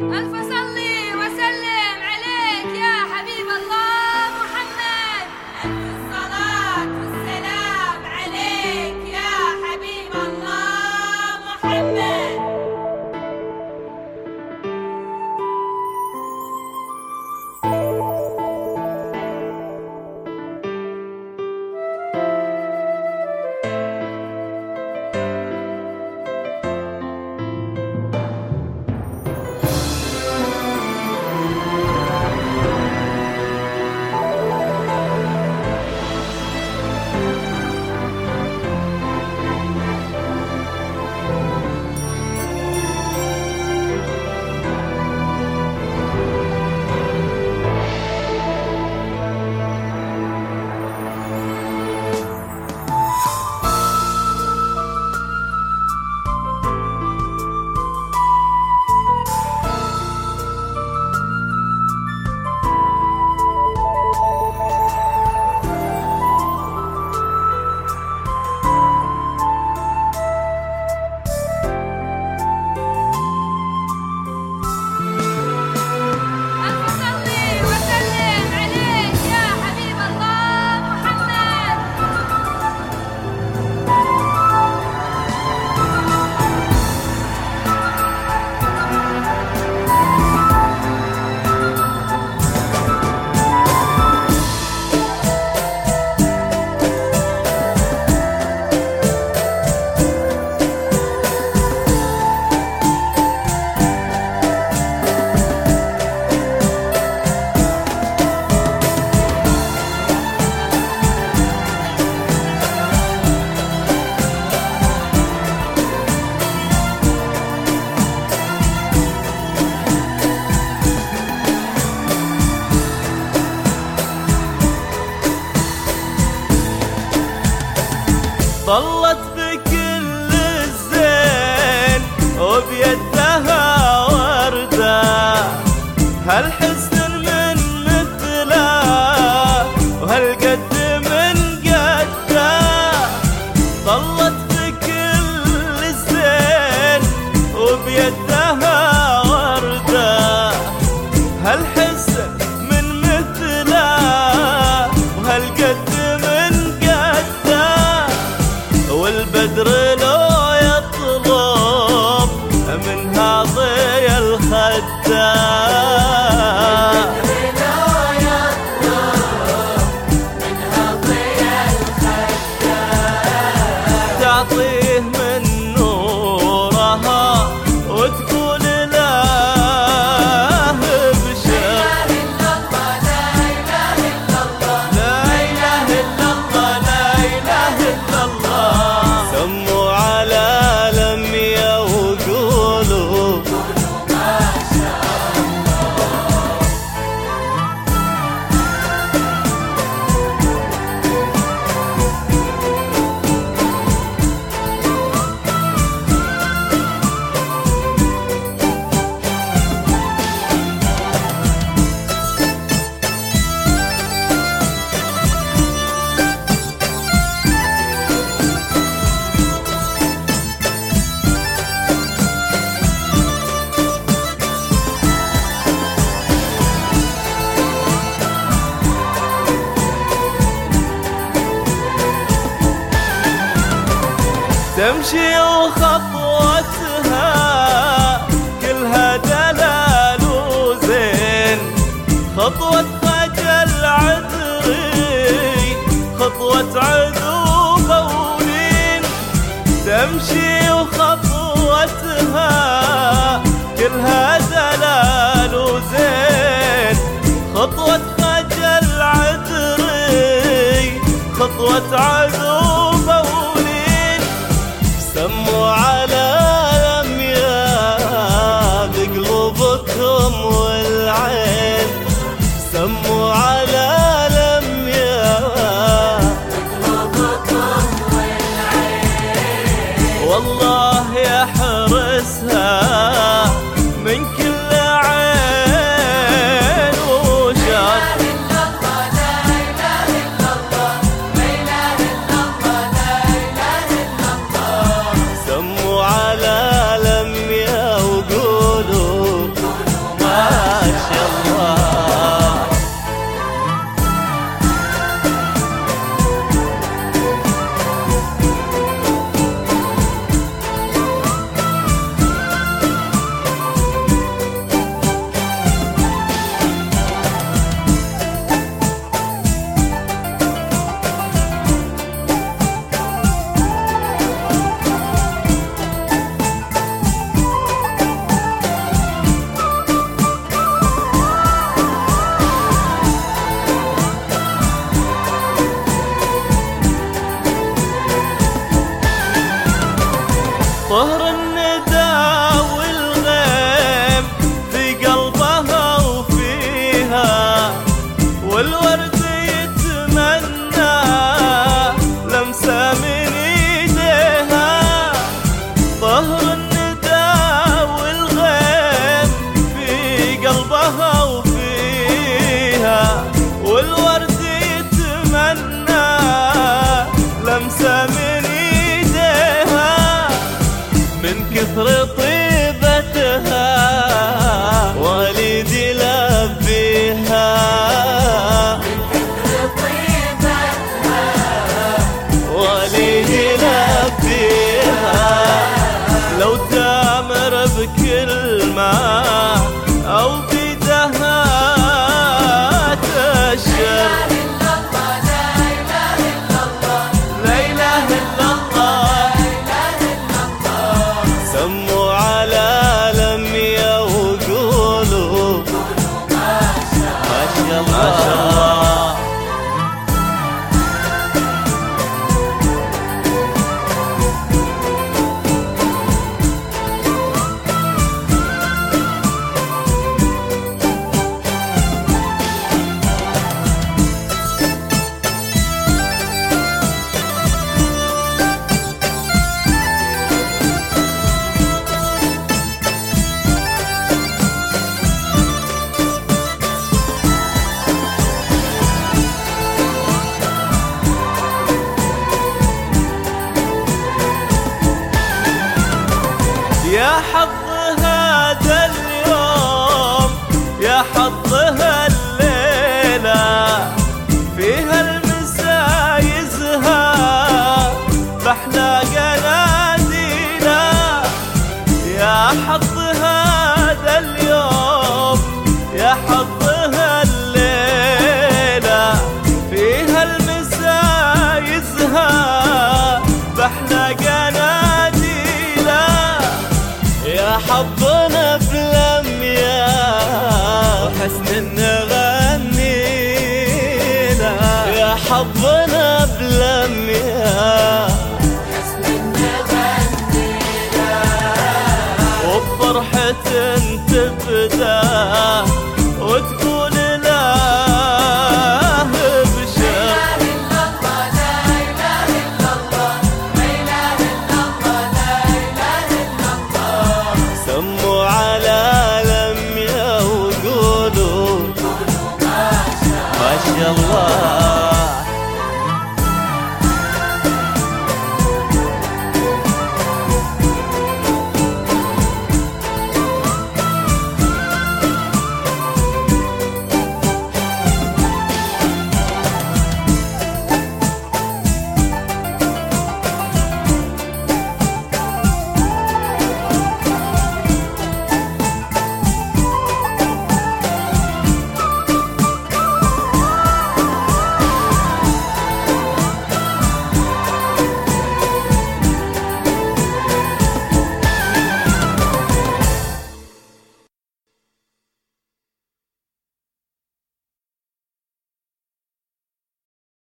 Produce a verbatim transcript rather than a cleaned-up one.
ألف صلي وسلم عليك يا حبيب الله محمد. ألف الصلاة والسلام عليك يا حبيب الله محمد. ظلت بكل الزين وبيدها وردة، هالحسن من مثله وهالقد من قده. ظلت بكل الزين وبيدها وردة، هالحسن من مثله وهالقد من قده. والبدر لو يطلب منها ضي الخدة، تعطيه من نورها وتقول له ابشر. لا إله إلا الله لا إله إلا الله لا إله إلا الله. سموا على لمية وقولوا ما شاء الله. تمشي وخطوتها كلها دلال وزين، خطوة خجل عذري خطوة عذوبة ولين. تمشي وخطوتها كلها دلال وزين، خطوة خجل عذري خطوة عذوبة ولين. سموا على لمية بقلوبكم والعين، سموا على لمية بقلوبكم والعين. والله يحرسها كلمة أو بدها تشر. لا إله إلا الله سموا على لمية وقولوا ما شاء الله. يا حظ هذا اليوم يا حظ هالليلة فيها المسايزها بأحلى قناديلة. يا حظ هذا اليوم يا حظ هالليلة فيها المسايزها بأحلى قناديلة. يا حظنا بلمية وحسن نغنينا. يا حظنا بلمية وحسن نغنينا وبفرحة تبدأ وتكون